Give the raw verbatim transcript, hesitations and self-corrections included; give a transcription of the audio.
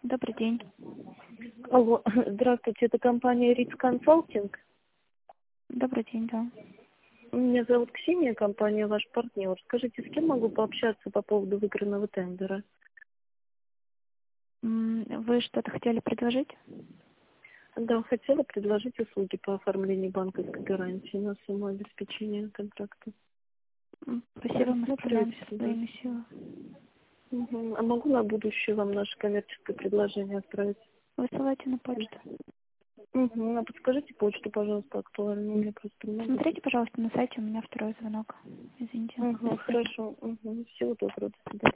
Добрый день. Алло, здравствуйте, это компания Ritz Consulting. Добрый день, да. Меня зовут Ксения, компания ваш партнер. Скажите, с кем могу пообщаться по поводу выигранного тендера? М, Вы что-то хотели предложить? Да, хотела предложить услуги по оформлению банковской гарантии на сумму обеспечения контракта. М, Спасибо, мы справляемся Рассматриваете, со да. своими силами. Мгм. А могу на будущее вам наше коммерческое предложение отправить? Высылайте на почту. Угу. А подскажите почту, пожалуйста, актуальную. У меня просто много. Смотрите, пожалуйста, на сайте у меня второй звонок. Извините. Угу, хорошо. Угу. Всего доброго. До свидания.